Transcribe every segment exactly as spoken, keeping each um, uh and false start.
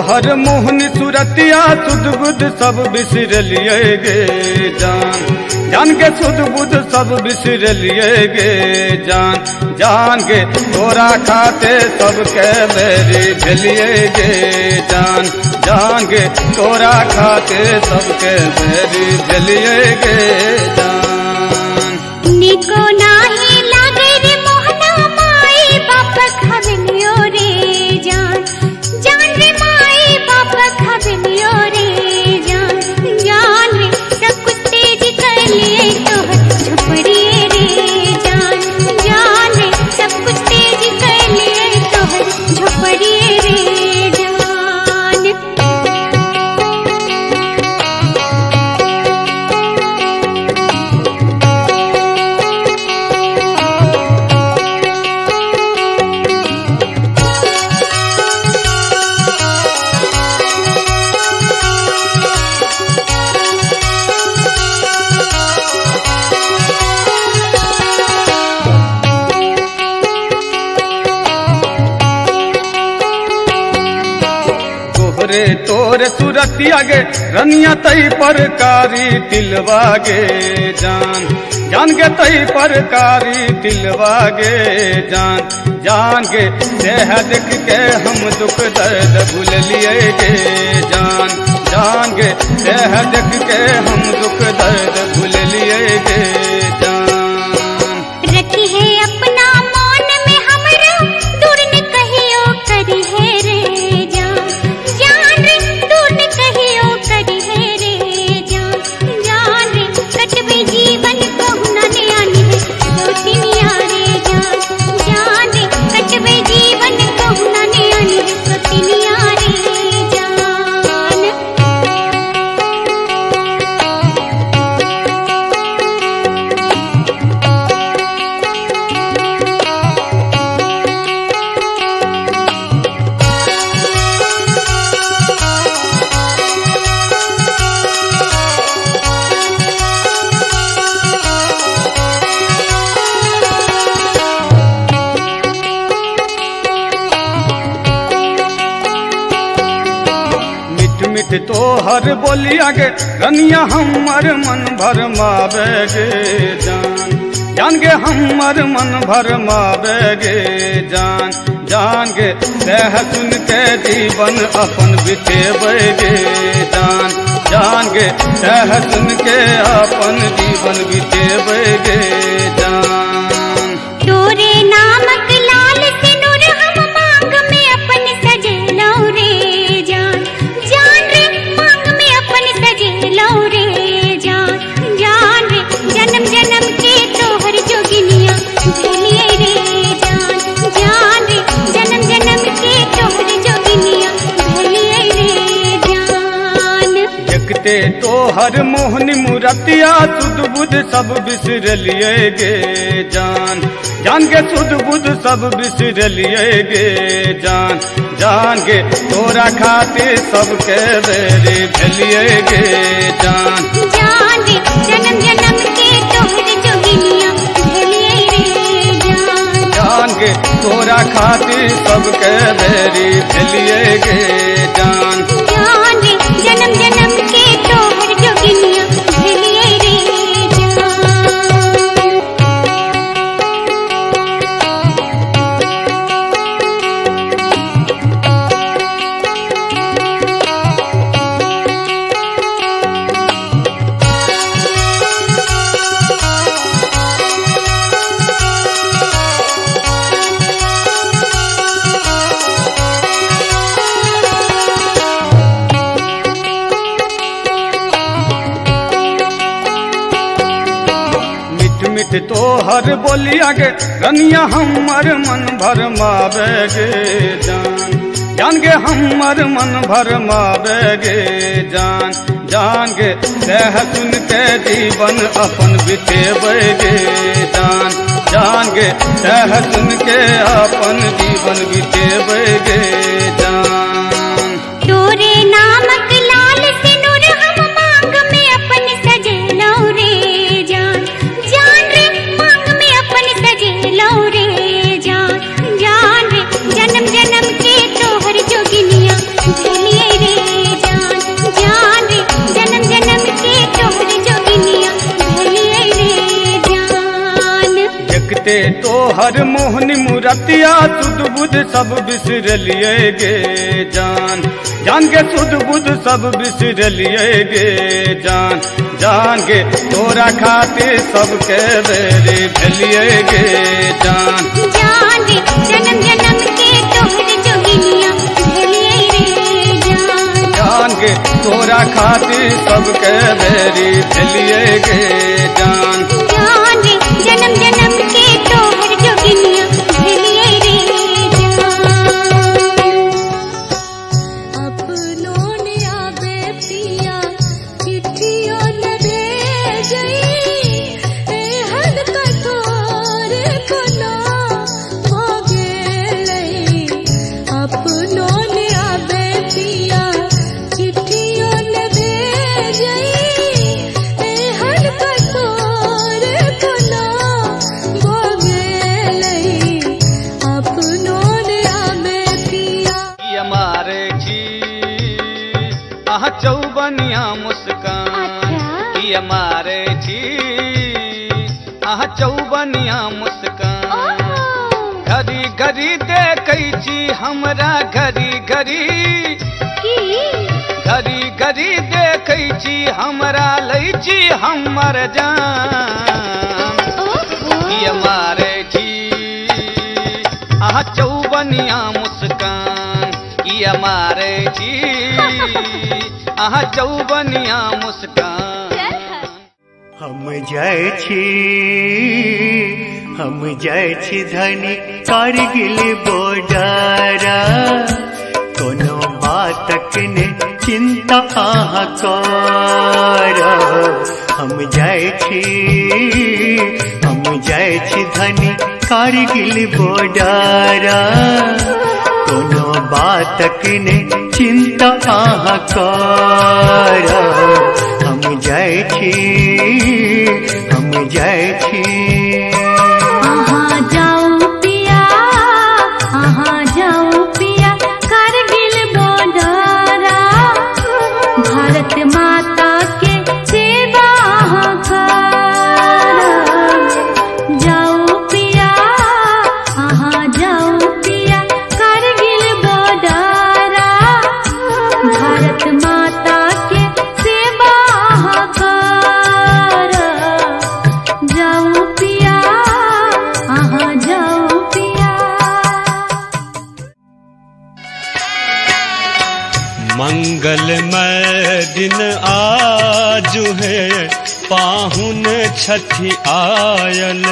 तोहर मोहनी सुरतिया सुध बुध सब बिसर लिए गे जान, जान के सुध बुध सब बिसर लिए गे जान, जान के तोरा खाते सबके बेरी भेलिए गे जान, जान के तोरा खाते सबके बेरी भेलिए गे जान। निको नाही लागे रे मोहना माई बाप खबलियो रे जान, जान रे माई बाप खबलियो रे जान, जान रे सब कुछ तेज कर लिए तोहर झोपड़िए रे जान, जान रे सब कुछ तेज कर लिए तोहर झोपड़िए रे जान। रे तोरे सुरतिया गे रनिया तई परकारी तिलवा गे जान, जान के तई परकारी तिलवा गे जान, जान के देह देख के हम दुख दर्द भूल लिए गे जान, जान के देह देख के हम दुख दर्द भूल लिए गे जान। रखी है अपना मान में हमरा दूर न कहियो करी है रे जान, जान रे दूर न कहियो करी है रे जान, जान रे कटबे जीवन कहूना ने आनी है दो तीन यारे जान, जान रे कटबे जीवन कहूना ने आनी है दो तीन यारे जान। मिठ तोहर बोलिया गे रनिया हमर मन भर मावे गे जान, जान गे हमर मन भर मावे गे जान, जान गे देह सुन के जीवन अपन बितेबे गे जान, जान गे देह सुन के अपन जीवन बितेबे गे जान। तोरे नामक लाल सिनुर हम मांग में अपन सजेलो रे जान, जान रे मांग में अपन सजेलो रे जान, जान रे जन्म जन्म के तोहर जोगिनिया भेलिए रे जान, जान रे जन्म जन्म के तोहर जोगिनिया भेलिए रे जान। देखते तोहर मोहनी मुरतिया सुध बुध सब बिसर लिए गे जान, जान के सुध बुध सब बिसर लिए गे जान, जान के तोरा खाते सबके बेरी भेलिए गे जान, जान रे जन्म जन्म के तोहर जोगिनिया भेलिए रे जान, जान के तोरा खाते सबके बेरी भेलिए गे जान, जान रे जन्म जन्म के तोहर जोगिनिया भेलिए रे जान। मिठ तोहर बोलिया गे रनिया हमर मन भर मावे गे जान, जान गे हमर मन भर मावे गे जान, जान गे देह सुन के जीवन अपन बितेबे गे जान, जान गे देह सुन के अपन जीवन बितेबे गे जान। तोरे नामक लाल सिनुर हम मांग में अपन सजेलो रे जान, जान रे मांग में अपन सजेलो रे जान, जान रे जन्म जन्म के तोहर जोगिनिया भेलिए तोहर मोहनी मूरतिया सुध बुध सब बिसर लिए गे जान जान के सुध बुध सब बिसर लिए गे जान जान के तोरा खातिर सबके बेरी भेलिए गे जान जान रे जन्म जन्म के तोहर जोगिनिया भेलिए रे जान जान के तोरा खातिर सबके बेरी भेलिए गे जान जान रे जन्म जन्म के तोहर जोगिनिया भेलिए रे जान अपनों ने आबे पिया चिट्ठियों न भेजई एहन कठोर कोना हो गेलई अपनों ने आबे पिया चिट्ठियों न भेजई एहन कठोर कोना हो गेलई अपनों ने आबे पिया ये मारे छी आह चौबनिया मुस्कान ये मारे छी आह चौबनिया मुस्कान घड़ी घड़ी देखै छी हमरा घड़ी घड़ी घड़ी घड़ी देखै छी हमरा लै छी हमर जान ये मारे छी आह चौबनिया मुस्कान ये मारे छी आह चौबनिया मुस्कान हम जाय छी हम जाय छी धनी कारगिल बोडारा कोनो बातक ने चिंता आहा कर हम जाय छी हम जाय छी धनी कारगिल बोडारा कोनो बातक ने चिंता आहा कर हम जाय छी हम जाय छी आहा जाऊं पिया आहा जाऊं पिया कारगिल बॉर्डरा भारत माता के सेवा कर जाऊं पिया आहा जाऊं पिया कारगिल बॉर्डरा भारत माता के सेवा कर जाऊं पिया आहा जाऊं पिया मंगलमय दिन आजु है पाहुन छठी आयल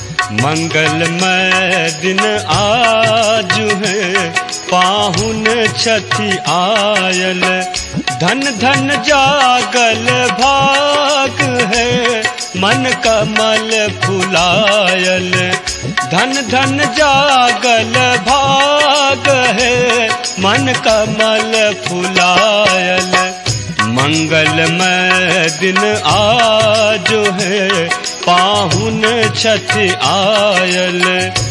मंगलमय दिन आजु है पाहुन छठी आयल धन धन जागल भाग है मन कमल फुलायल धन धन जागल भाग है मन कमल फुलायल मंगलमय दिन आज है पाहुन छठी आयल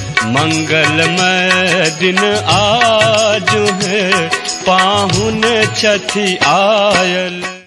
मंगलमय दिन आज है पाहुन छठी आयल।